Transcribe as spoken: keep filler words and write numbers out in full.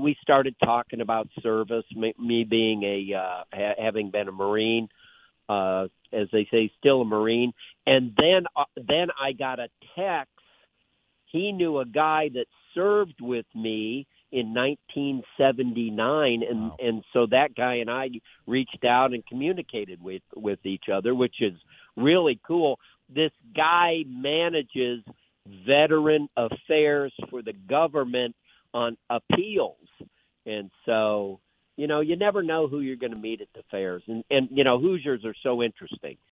we started talking about service, me, me being a uh, ha- having been a Marine, uh, as they say, still a Marine. And then uh, then I got a text. He knew a guy that served with me in nineteen seventy-nine, and Wow. and so that guy and I reached out and communicated with with each other, which is really cool. This guy manages veteran affairs for the government on appeals, and so you know you never know who you're going to meet at the fairs, and and you know Hoosiers are so interesting.